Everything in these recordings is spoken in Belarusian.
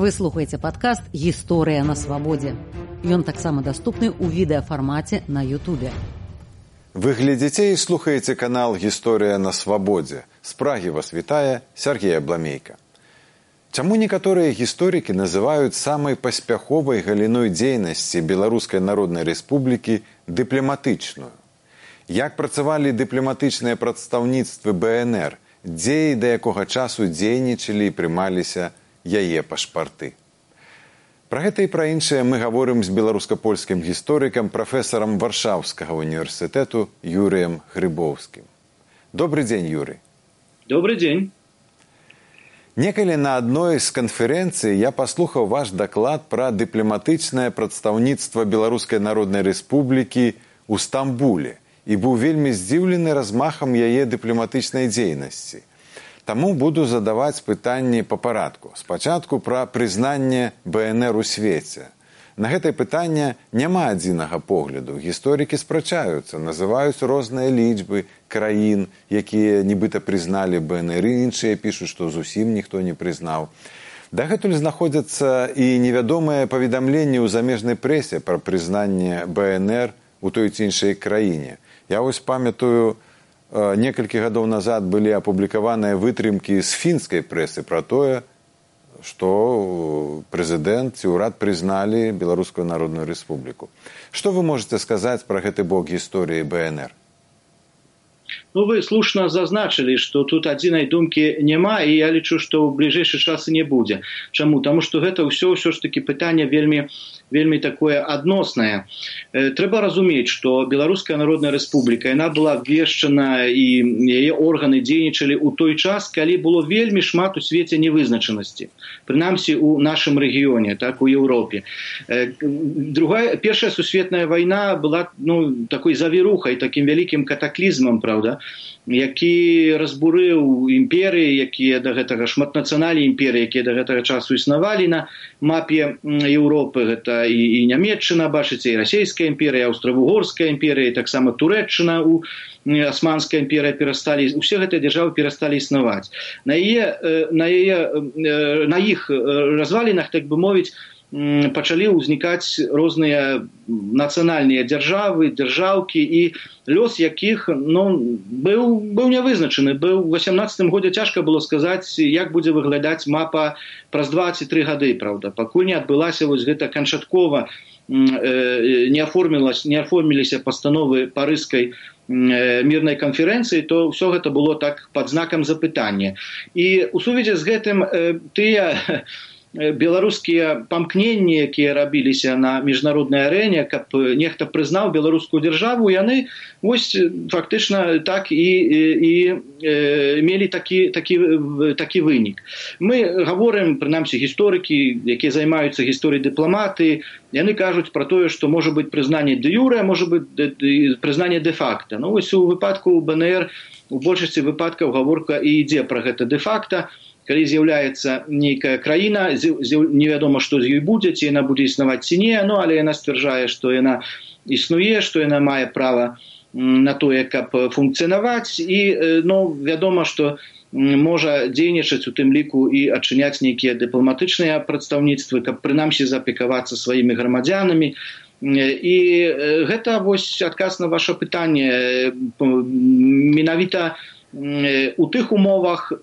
Вы слухаеце падкаст «Гісторыя на свабодзе». Ён таксама даступны ў відэафармаце на Ютубе. Вы глядзіце і слухаеце канал «Гісторыя на свабодзе». З Прагі вас вітае Сергей Абламейка. Чаму некаторыя гісторыкі называюць самай паспяховай галіной дзейнасці Беларускай Народнай Рэспублікі дыпламатычную? Як працавалі дыпламатычныя прадстаўніцтвы БНР, дзе і да якога часу дзейнічалі і прымаліся яе пашпарты? Пра гэта і пра іншае мы гаворым з беларуска-польскім гісторыкам, прафесарам Варшаўскага універсітэту Юрыем Грыбоўскім. Добры дзень, Юрый. Добрый дзень. Некалі на адной з канферэнцый я паслухаў ваш даклад пра дыпламатычнае прадстаўніцтва Беларускай Народнай Рэспублікі ў Стамбуле і быў вельмі здзіўлены размахам яе дыпламатычнай дзейнасці. Таму буду задаваць пытанні па парадку. Спачатку пра прызнанне БНР у свеце. На гэтае пытанне няма адзінага погляду. Гісторыкі спрачаюцца, называюць розныя лічбы краін, якія нібыта прызналі БНР, і іншыя пішуць, што зусім ніхто не прызнаў. Дагэтуль знаходзяцца і невядомыя паведамленні ў замежнай прэсе пра прызнанне БНР у той ці іншай краіне. Я вось памятаю, некалькі гадоў назад былі апублікаваныя вытрымкі з фінскай прэсы пра тое, што прэзідэнт ці ўрад прызналі Беларускую Народную Рэспубліку. Што вы можаце сказаць пра гэты бок гісторыі БНР? Ну, вы слушна зазначылі, што тут адзінай думкі няма, і я лічу, што ў бліжэйшы час і не будзе. Чаму? Таму што гэта ўсё ж такі пытанне вельмі такое адноснае. Трэба разумець, што Беларуская Народная Рэспубліка, яна была абвешчана, і яе органы дзейнічалі ў той час, калі было вельмі шмат у свеце невызначанасці. Прынамсі у нашым рэгіёне, так, у Еўропе. Першая сусветная вайна была такой завірухай, такім вялікім катаклізмам, правда, які разбурыў імперыі, якія да гэтага шматнацыянальныя імперыі, якія да гэтага часу існавалі на мапе Еўропы. Гэта і Нямецчына, бачыце, і Расійская імперія, Аўстра-Вугорская імперія, і таксама Турэччына, Асманская імперія перасталі, усе гэтыя дзяржавы перасталі існаваць. На іх развалінах, так бы мовіць, пачалі ўзнікаць розныя нацыянальныя дзяржавы, дзяржаўкі, і лёс якіх быў нявызначаны. У 18 годзе цяжка было сказаць, як будзе выглядаць мапа праз 2 ці 3 гады, правда. Пакуль не адбылася вось гэта канчаткова, не аформіліся пастановы Парыжскай мірнай канферэнцыі, то ўсё гэта было так пад знакам запытання. І у сувязі з гэтым тыя беларускія памкненні, якія рабіліся на міжнароднай арэне, каб нехта прызнаў беларускую дзяржаву, яны вось фактычна так і мелі такі вынік. Мы гаворым, прынамсі гісторыкі, якія займаюцца гісторыяй дыпламатыі, яны кажуць пра тое, што можа быць прызнанне дэ юрэ, можа быць прызнанне дэ факта. Вось у выпадку БНР у большасці выпадкаў гаворка і ідзе пра гэта дэ факта. Калі з'яўляецца нейкая краіна, невядома, што з ёй будзе, ці яна будзе існаваць ці не, але яна сцвярджае, што яна існуе, што яна мае права на тое, каб функцыянаваць, і вядома, што можа дзейнічаць у тым ліку і адчыняць нейкія дыпламатычныя прадстаўніцтвы, каб прынамсі заапекавацца сваімі грамадзянамі. І гэта вось адказ на ваша пытанне. Менавіта у тых умовах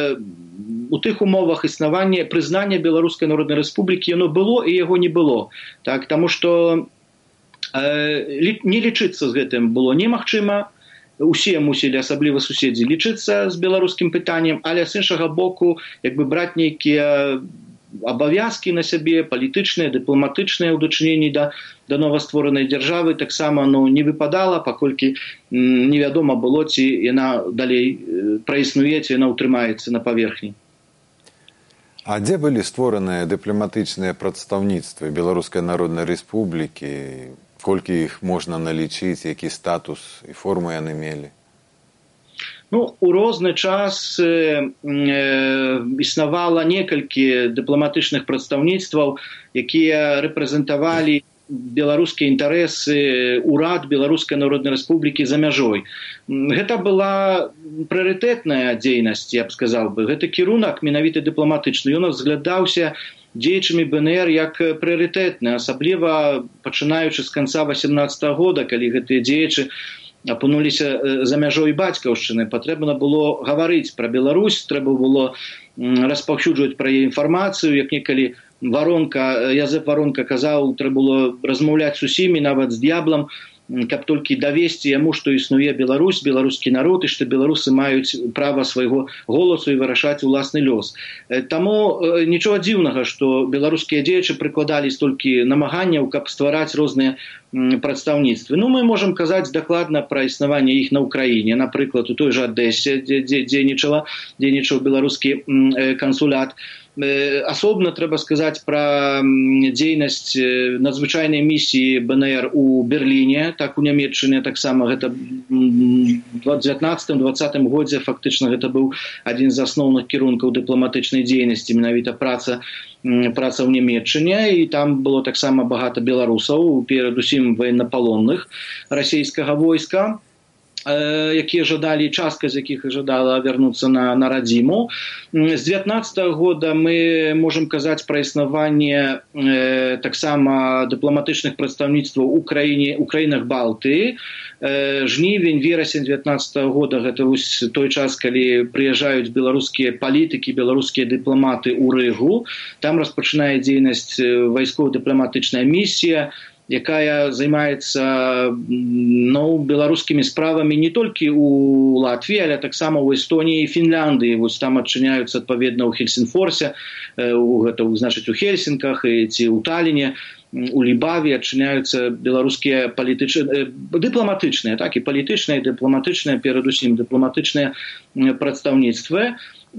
існавання, прызнання Беларускай Народнай Рэспублікі яно было і яго не было. Так, таму што не лічыцца з гэтым было немагчыма. Усе мусілі, асабліва суседзі, лічыцца з беларускім пытаннем, але з іншага боку, браць нейкія абавязкі на сябе, палітычныя, дыпламатычныя ў дачыненні да новастворанай дзяржавы таксама не выпадала, паколькі невядома было, ці яна далей праіснуе, ці яна ўтрымаецца на паверхні. А дзе былі створаныя дыпламатычныя прадстаўніцтвы Беларускай Народнай Рэспублікі? Колькі іх можна налічыць, які статус і форму яны мелі? У розны час існавала некалькі дыпламатычных прадстаўніцтваў, якія рэпрэзентавалі беларускія інтарэсы, урад Беларускай Народнай Рэспублікі за мяжой. Гэта была прыярытэтная дзейнасць, я б сказаў бы. Гэта кірунак менавіта дыпламатычны. Ён разглядаўся дзеячамі БНР як прыярытэтны, асабліва пачынаючы з канца 18-го года, калі гэтыя дзеячы апынуліся за мяжой бацькаўшчыны. Патрэбна было гаварыць пра Беларусь, трэба было распаўсюджваць пра яе інфармацыю, як некалі Язэп Варонка казаў, трэба было размаўляць з усімі, нават з д'яблам, каб толькі давесці яму, што існуе Беларусь, беларускі народ, і што беларусы маюць права свайго голасу і вырашаць уласны лёс. Таму нічога дзіўнага, што беларускія дзеячы прыкладалі столькі намаганняў, каб ствараць розныя прадстаўніцтвы. Мы можам казаць дакладна пра існаванне іх на Ўкраіне. Напрыклад, у той жа Адэсе, дзе дзейнічаў беларускі кансулят. Асобна трэба сказаць пра дзейнасць надзвычайнай місіі БНР у Берліне, так у Нямецчыне таксама гэта в 19-20 годзе фактычна гэта быў адзін з асноўных кірункаў дыпламатычнай дзейнасці, менавіта праца ў Нямецчыне, і там было таксама багата беларусаў, перадусім военнапалонных расійскага войска, якія жадалі, частка з якіх жадала вярнуцца на радзіму. З 19-го года мы можам казаць пра існаванне таксама дыпламатычных прадстаўніцтваў у краінах Балтыі. Жнівень, верасень 19-го года гэта вось той час, калі прыязджаюць беларускія палітыкі, беларускія дыпламаты ў Рыгу. Там распачынае дзейнасць вайскова-дыпламатычная місія, якая займаецца беларускімі справамі не толькі у Латвіі, але таксама ў Эстоніі і Фінляндыі. Вось там адчыняюцца адпаведна ў Хельсінфорсе, значыць у Хельсінках ці ў Таліне, у Лібаве адчыняюцца беларускія дыпламатычныя, так і палітычныя, і дыпламатычныя, перадусім дыпламатычныя прадстаўніцтвы.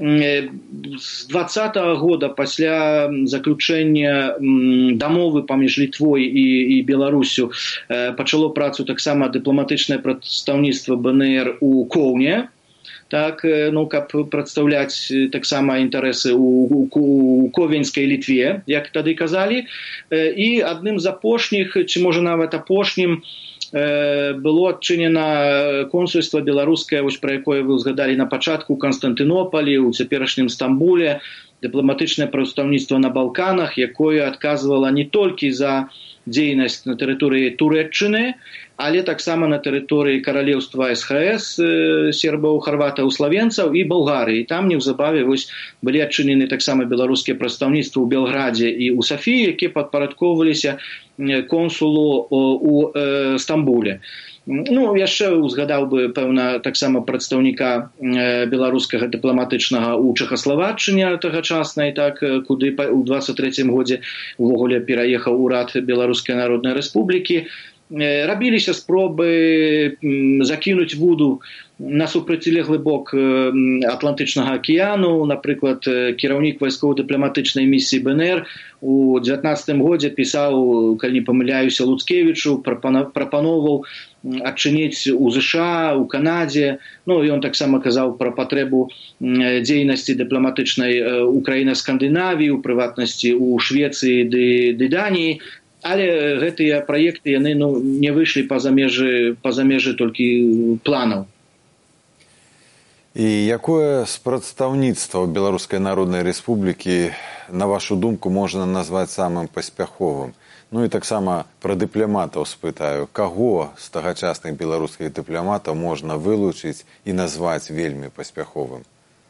З 20-го года пасля заключэння дамовы паміж Літвой і Беларусю пачало працу таксама дыпламатычнае прадстаўніцтва БНР у Коўне, так, каб прадстаўляць таксама інтарэсы у ковенскай Літве, як тады казалі. І адным з апошніх, ці можа нават апошнім, было адчынена консульства беларускае, пра якое вы згадалі на пачатку, у Канстантынополі, у цяперашнім Стамбуле, дыпламатычнае прадстаўніцтва на Балканах, якое адказвала не толькі за дзейнасць на тэрыторыі Турэччыны, але таксама на тэрыторыі каралеўства СХС, сербаў, харватаў, славенцаў і Балгарыі. Там неўзабаве былі адчынены таксама беларускія прадстаўніцтвы ў Белградзе і ў Сафіі, якія падпарадкоўваліся консулу у Стамбуле. Яшчэ узгадаў бы, пэўна, таксама прадстаўніка беларускага дыпламатычнага ў Чэхаславаччыне тагачаснай, так, куды ў 23-м годзе увогуле пераехаў урад Беларускай Народнай Рэспублікі. Рабіліся спробы закінуць вуду на супрацьлеглы бок Атлантычнага акіяну. Напрыклад, кіраўнік вайскова-дыпламатычнай місіі БНР у 19-м годзе пісаў, калі не памыляюся, Луцкевічу, прапаноўваў адчыніць у ЗША, у Канадзе. Ён таксама казаў пра патрэбу дзейнасці дыпламатычнай у краінах Скандынавіі, у прыватнасці у Швецыі ды Даніі. Але гэтыя праекты яны не выйшлі па-за межы толькі планаў. І якое з прадстаўніцтваў Беларускай Народнай Рэспублікі, на вашу думку, можна назваць самым паспяховым? І таксама пра дыпламатаў спытаю, каго з тагачасных беларускіх дыпламатаў можна вылучыць і назваць вельмі паспяховым?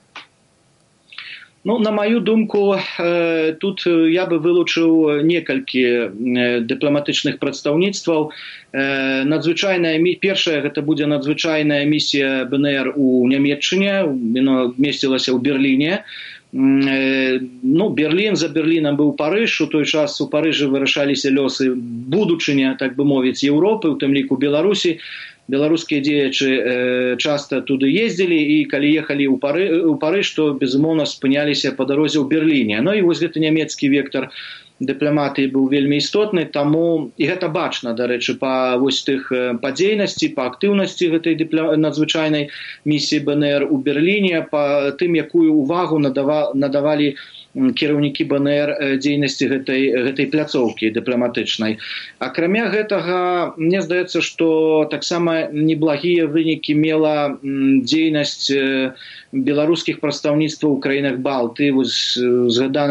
На маю думку, тут я бы вылучыў некалькі дыпламатычных прадстаўніцтваў. Першая гэта будзе надзвычайная місія БНР у Нямецчыне, яна месцілася ў Берліне. Берлін, за Берлінам быў Парыж, у той час у Парыжы вырашаліся лёсы будучыня, так бы мовіць, Еўропы, у тым ліку Беларусі. Беларускія дзеячы часта туды ездзілі, і калі ехалі ў Парыж, то, безумоўна, спыняліся па дарозе ў Берліне. І вось гэты нямецкі вектар дыпламатыі быў вельмі істотны, таму і гэта бачна, дарэчы, па дзейнасці, па актыўнасці гэтай надзвычайнай місіі БНР у Берліне, па тым, якую ўвагу надавалі кіраўнікі БНР дзейнасці гэтай пляцоўкі дыпламатычнай. Акрамя гэтага, мне здаецца, што таксама неблагія вынікі мела дзейнасць беларускіх прадстаўніцтваў у краінах Балтыі, згаданай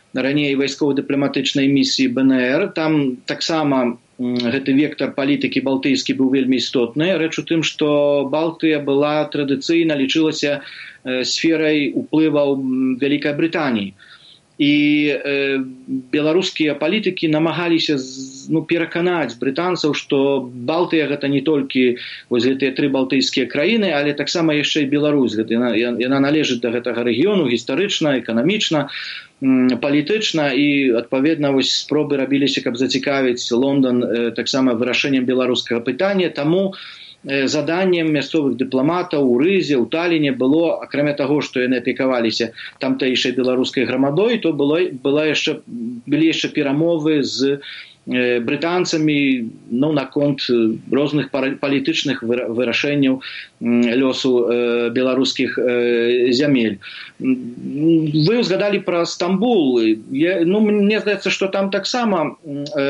раней вайскова-дыпламатычнай місіі БНР. Там таксама гэты вектар палітыкі балтыйскі быў вельмі істотны. Рэч у тым, што Балтыя была традыцыйна лічылася сферай уплываў Вялікай Брытаніі. І беларускія палітыкі намагаліся пераканаць брытанцаў, што Балтыя гэта не толькі вось гэтыя 3 балтыйскія краіны, але таксама яшчэ і Беларусь. Яна належыць да гэтага рэгіёну гістарычна, эканамічна, палітычна, і адпаведна вось спробы рабіліся, каб зацікавіць Лондан таксама вырашэннем беларускага пытання. Таму заданнем мясцовых дыпламатаў у Рызе, у Таліне было, акрамя таго, што яны апекаваліся тамтэйшай беларускай грамадой, то былі яшчэ перамовы з брытанцамі наконт розных палітычных вырашэнняў лёсу беларускіх зямель. Вы узгадалі пра Стамбул. Мне здаецца, што там таксама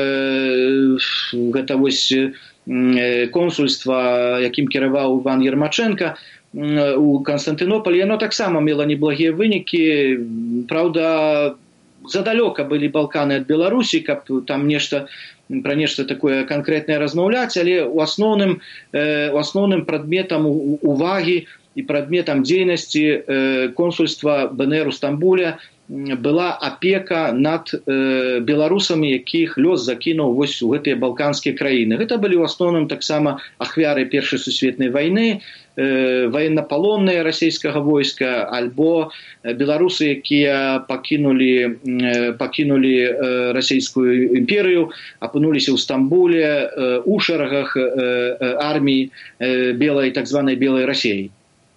гэта вось консульства, якім кіраваў Іван Ермаченка у Канстантынополі, яно таксама мела неблагія вынікі. Праўда, задалёка былі Балканы ад Беларусі, каб там пра нешта такое канкрэтнае размаўляць, але у асноўным прадметам увагі і прадметам дзейнасці консульства БНР у Стамбуле была апека над беларусамі, якіх лёс закінуў вось у гэтыя балканскія краіны. Гэта былі ў асноўным таксама ахвяры Першай сусветнай вайны, ваеннапалонныя расійскага войска, альбо беларусы, якія пакінулі расійскую імперыю, апынуліся ў Стамбуле у шэрагах арміі так званай белай Расіі.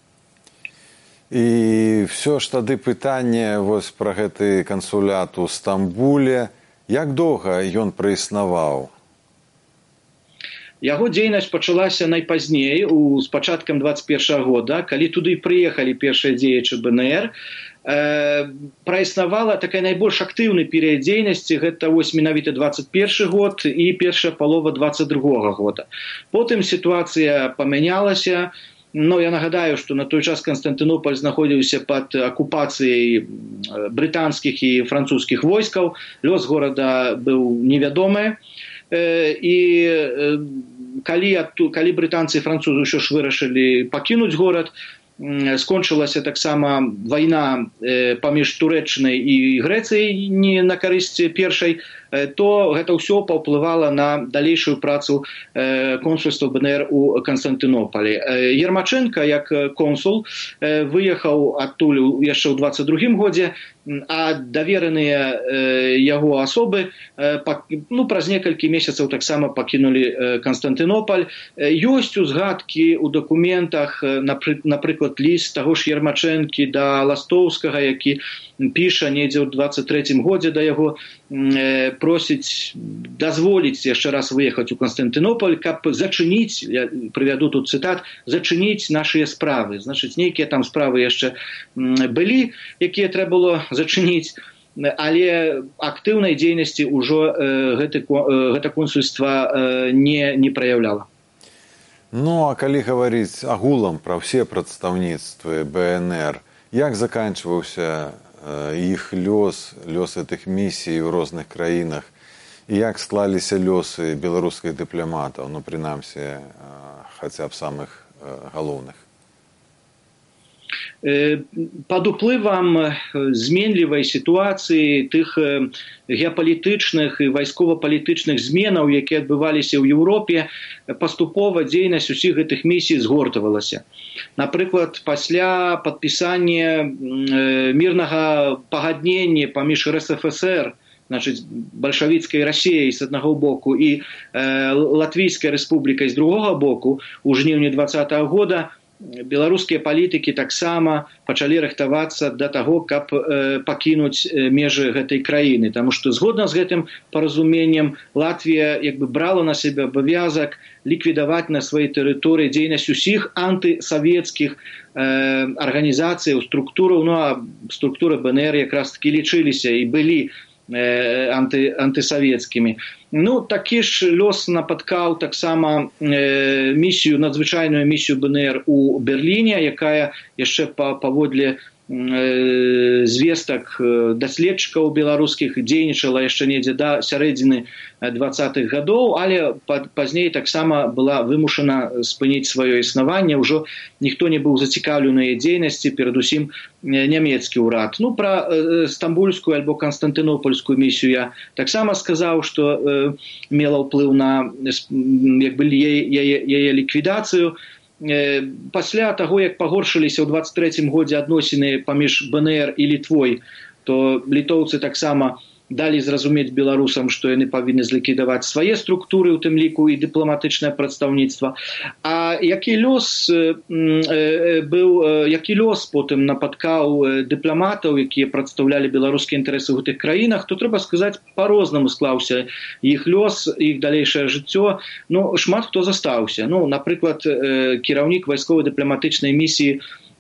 І все ж тады пытанне вось пра гэты кансулят у Стамбуле. Як доўга ён праіснаваў? Яго дзейнасць пачалася найпазней, з пачаткам 21 года, калі туды прыехалі першыя дзеячы БНР. Праіснавала такая найбольш актыўны перыяд дзейнасці, гэта вось менавіта 21 год і першая палова 22 года. Потым сітуацыя памянялася. Я нагадаю, што на той час Канстантынополь знаходзіўся пад акупацыяй брытанскіх і французскіх войскаў. Лёс горада быў невядомы. І калі брытанцы і французы ўсё ж вырашылі пакінуць горад, скончылася таксама вайна паміж Турэччынай і Грэцыяй не на карысць першай, то гэта ўсё паўплывала на далейшую працу консульства БНР у Канстантынополі. Ермаченка, як консул, выехаў адтуль яшчэ ў 22 годзе, а давераныя яго асобы праз некалькі месяцаў таксама пакінулі Канстантынополь. Ёсць узгадкі ў дакументах, напрыклад, ліст таго ж Ермачэнкі да Ластоўскага, які піша недзе ў 23 годзе да яго, просіць дазволіць яшчэ раз выехаць у Канстантынополь, каб зачыніць, я прывяду тут цытат, зачыніць нашыя справы. Значыць, нейкія там справы яшчэ былі, якія трэба было зачыніць, але актыўнай дзейнасці ўжо гэта консульства не праяўляла. А калі гаварыць агулам пра ўсе прадстаўніцтвы БНР, як заканчваўся іх лёс гэтых місій у розных краінах, і як склаліся лёсы беларускіх дыпламатаў, прынамсі, хаця б самых галоўных? Пад уплывам зменлівай сітуацыі, тых геапалітычных і вайскова-палітычных зменаў, якія адбываліся ў Еўропе, паступова дзейнасць усіх гэтых місій згортавалася. Напрыклад, пасля падпісання мірнага пагаднення паміж РСФСР, бальшавіцкай Расіяй з аднаго боку і Латвійскай рэспублікай з другога боку, у жніўні 2020 года беларускія палітыкі таксама пачалі рыхтавацца да таго, каб пакінуць межы гэтай краіны. Таму што згодна з гэтым паразуменнем Латвія брала на сябе абавязак ліквідаваць на сваёй тэрыторыі дзейнасць усіх антысавецкіх арганізацый, структураў, а структуры БНР якраз такі лічыліся і былі антысавецкімі. Такі ж лёс напаткаў таксама надзвычайную місію БНР у Берліне, якая яшчэ паводле звестак даследчыкаў беларускіх дзейнічала яшчэ недзе да сярэдзіны 20-х гадоў, але пазней таксама была вымушана спыніць сваё існаванне. Ўжо ніхто не быў зацікаўлены яе дзейнасці, перадусім нямецкі ўрад. Ну, пра стамбульскую альбо канстантынопольскую місію я таксама сказаў, што мела ўплыў на яе ліквідацыю. Пасля таго, як пагоршыліся ў 23-м годзе адносіны паміж БНР і Літвой, то літоўцы таксама далі зразумець беларусам, што яны павінны зліквідаваць свае структуры, у тым ліку і дыпламатычнае прадстаўніцтва. А які лёс потым напаткаў дыпламатаў, якія прадстаўлялі беларускія інтарэсы ў гэтых краінах, то трэба сказаць, па-рознаму склаўся іх лёс, іх далейшае жыццё. Ну, шмат хто застаўся. Ну, напрыклад, кіраўнік вайсковай дыпламатычнай місіі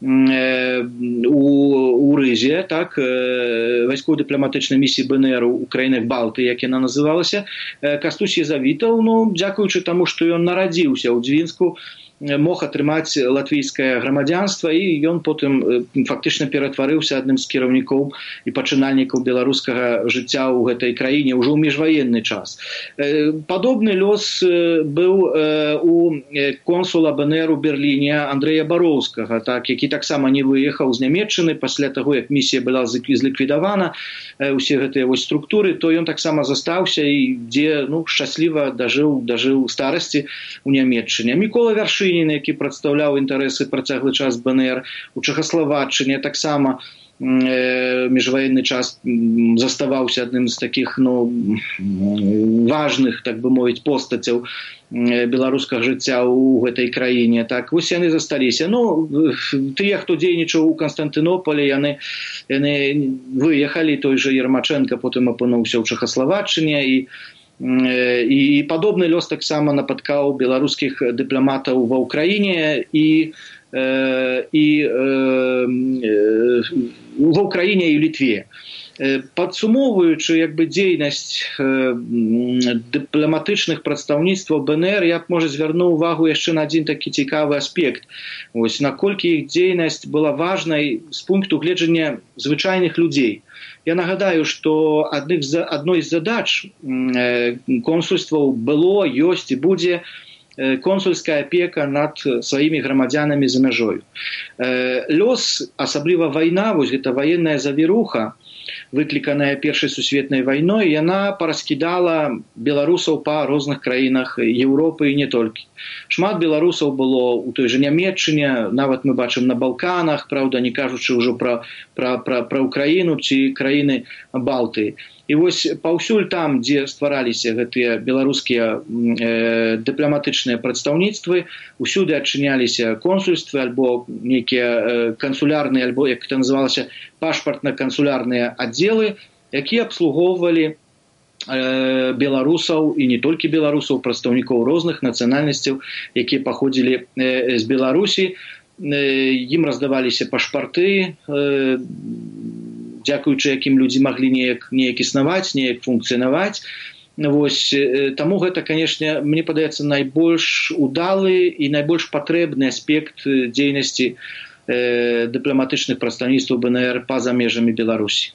у Рызе, так, вайсково-дыпламатычнай місіі БНР у краінах Балты, як яна называлася, Кастусь Езавітаў, ну, дзякуючы таму, што ён нарадзіўся ў Дзвінску, мог атрымаць латвійскае грамадзянства, і ён потым фактычна ператварыўся адным з кіраўнікоў і пачынальнікаў беларускага жыцця ў гэтай краіне ўжо ў міжваенны час. Падобны лёс быў у консула БНР у Берліне Андрэя Бароўскага, так, які таксама не выехаў з Нямецчыны пасля таго, як місія была зліквідавана, усе гэтыя вось структуры, то ён таксама застаўся і дзе, ну, шчасліва дажыў старасці ў Нямецчыне. Мікола Вяршынін, які прадстаўляў інтарэсы працяглы час БНР у Чэхаславаччыне, таксама міжваенны час заставаўся адным з такіх, ну, важных, так бы мовіць, постацяў беларускага жыцця ў гэтай краіне. Так, вось яны засталіся. Ну, тыя, хто дзейнічаў у Канстантынополі, яны выехалі, той жа Ермаченка потым апынуўся ў Чэхаславаччыне, і падобны лёс таксама напаткаў беларускіх дыпламатаў ва ўкраіне і ва ўкраіне і ў Літве. Падсумоўваючы, як бы, дзейнасць дыпламатычных прадстаўніцтваў БНР, я б, можа, звярнуў увагу яшчэ на адзін такі цікавы аспект. Вось, наколькі іх дзейнасць была важнай з пункту гледжання звычайных людзей. Я нагадаю, што адной з задач консульстваў было, ёсць і будзе консульская апека над сваімі грамадзянамі за мяжою. Лёс, асабліва вайна, вось гэта ваенная завіруха, выкліканая Першай сусветнай вайной, яна параскідала беларусаў па розных краінах Еўропы і не толькі. Шмат беларусаў было ў той жа Нямецчыне, нават мы бачым на Балканах, правда, не кажучы ўжо пра Украіну ці краіны Балты. І вось паўсюль там, дзе ствараліся гэтыя беларускія дыпламатычныя прадстаўніцтвы, усюды адчыняліся консульствы альбо нейкія кансулярныя, альбо, як это называлася, пашпартна-кансулярныя аддзелы, якія абслугоўвалі беларусаў і не толькі беларусаў, прадстаўнікоў розных нацыянальнасцяў, якія паходзілі з Беларусі. Ім раздаваліся пашпарты, дзякуючы якім людзі маглі неяк існаваць, неяк функцыянаваць. Вось, таму гэта, канешне, мне падаецца, найбольш удалы і найбольш патрэбны аспект дзейнасці дыпламатычных прадстаўніцтваў БНР па-за межамі Беларусі.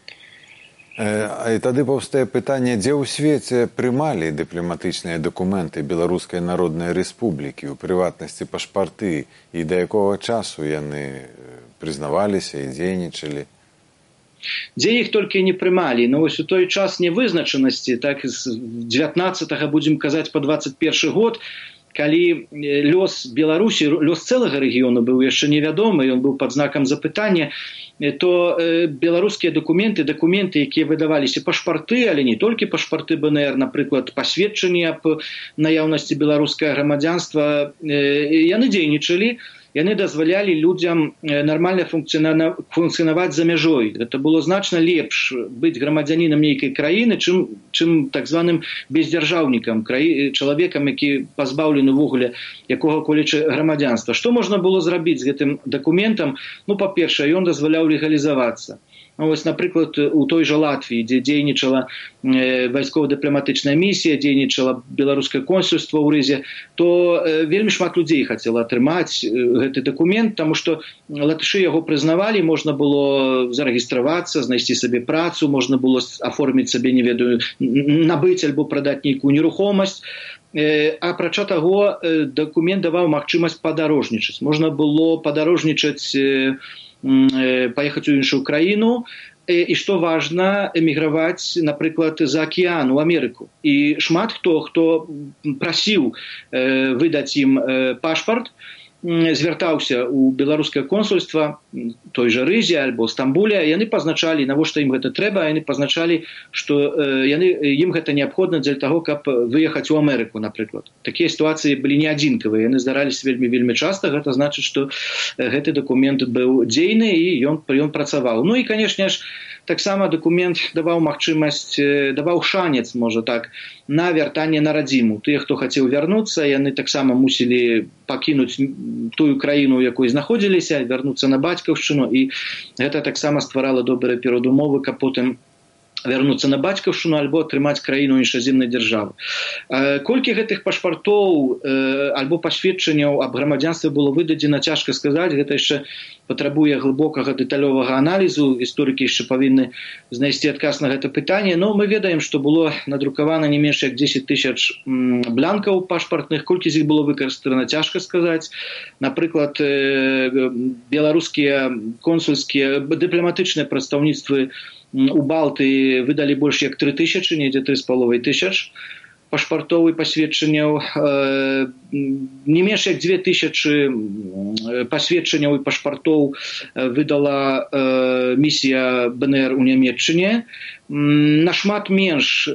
І тады паўстае пытанне, дзе ў свеце прымалі дыпламатычныя дакументы Беларускай Народнай Рэспублікі, у прыватнасці пашпарты, і да якога часу яны прызнаваліся і дзейнічалі? Дзе іх толькі не прымалі. Ну, вось у той час нявызначанасці, так, з 19-го, будзем казаць, па 21 год, калі лёс Беларусі, лёс цэлага рэгіёну быў яшчэ невядомы, ён быў пад знакам запытання, то беларускія дакументы, якія выдаваліся, пашпарты, але не толькі пашпарты БНР, напрыклад, пасведчанні аб наяўнасці беларускага грамадзянства, яны дзейнічалі, яны дазвалялі людзям нармальна функцыянаваць за мяжой. Гэта было значна лепш быць грамадзянінам нейкай краіны, чым так званым бездзяржаўнікам, чалавекам, які пазбаўлены ўвогуле якога-колечы грамадзянства. Што можна было зрабіць з гэтым дакументам? Ну, па-першае, ён дазваляў легалізавацца. Ось, наприклад, у той жа Латвіі, дзе дзейнічала вайскова-дыпламатычная місія, дзейнічала беларускае консульства ў Рызе, то вельмі шмат людзей хацела атрымаць гэты дакумент, таму што латышы яго прызнавалі, можна было зарэгістравацца, знайсці сабе працу, можна было аформіць сабе, не ведаю, набыць альбо прадаць нейкую нерухомасць. Апрача таго, дакумент даваў магчымасць падарожнічаць. Можна было падарожнічаць, паехаць у іншую краіну, і, што важна, эміграваць, напрыклад, за акіян у Амерыку. І шмат хто прасіў выдаць ім пашпарт, звяртаўся ў беларускае консульства, той жа Рызе альбо Стамбуле, яны пазначалі, навошта ім гэта трэба, яны пазначалі, што ім гэта неабходна для таго, каб выехаць у Амерыку, напрыклад. Такія сітуацыі былі не адзінкавыя, яны здараліся вельмі часта, гэта значыць, што гэты дакумент быў дзейны і ён працаваў. Ну і, канешне ж, таксама дакумент даваў магчымасць, даваў шанец, можа так, на вяртанне на радзіму. Тыя, хто хацеў вярнуцца, яны таксама мусілі пакінуць тую краіну, у якой знаходзіліся, вярнуцца на бацькаўшчыну, і гэта таксама стварала добрыя перадумовы, каб потым вярнуцца на бацькаўшчыну альбо атрымаць краіну іншаземнай дзяржавы. Колькі гэтых пашпартоў альбо пасведчанняў аб грамадзянстве было выдадзена, цяжка сказаць, гэта яшчэ патрабуе глыбокага дэталёвага аналізу, гісторыкі яшчэ павінны знайсці адказ на гэта пытанне, но мы ведаем, што было надрукавана не менш як 10 тысяч бланкаў пашпартных, колькі з іх было выкарыстана, цяжка сказаць. Напрыклад, беларускія консульскія дыпламатычныя прадстаўніцтвы у Балтыі выдалі больш як 3000, недзе 3500 пашпартоў і пасведчанняў. Не менш як 2000 пасведчанняў і пашпартоў выдала місія БНР у Нямецчыне. Нашмат менш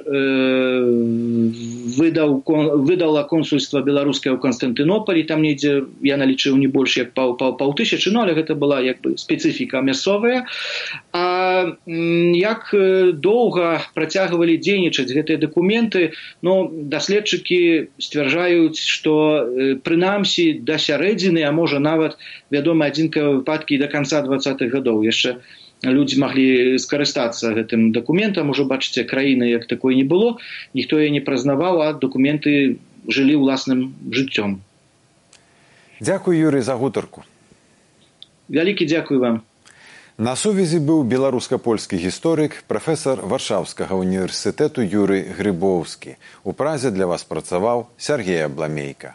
выдала консульства беларускае ў Канстантынополі, там недзе, я налічыў не больш як паўтысячы, ну, але гэта была як бы спецыфіка мясцовая. А як доўга працягвалі дзейнічаць гэтыя дакументы, ну, даследчыкі сцвярджаюць, што прынамсі да сярэдзіны, а можа нават вядома адзінкавыя выпадкі і да канца 20-х гадоў яшчэ людзі маглі скарыстацца гэтым дакументам. Ужо, бачыце, краіны як такой не было, ніхто яе не прызнаваў, а дакументы жылі ўласным жыццём. Дзякуй, Юрый, за гутарку. Вялікі дзякуй вам. На сувязі быў беларуска-польскі гісторык, прафесар Варшаўскага універсітэту Юрый Грыбоўскі. У Празе для вас працаваў Сергей Абламейка.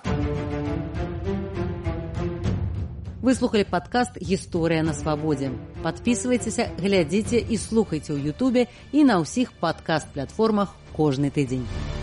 Вы слухали падкаст «Гісторыя на свабодзе». Падпісвайцеся, глядзіце і слухайце ў Ютубе і на ўсіх падкаст-платформах кожны тыдзень.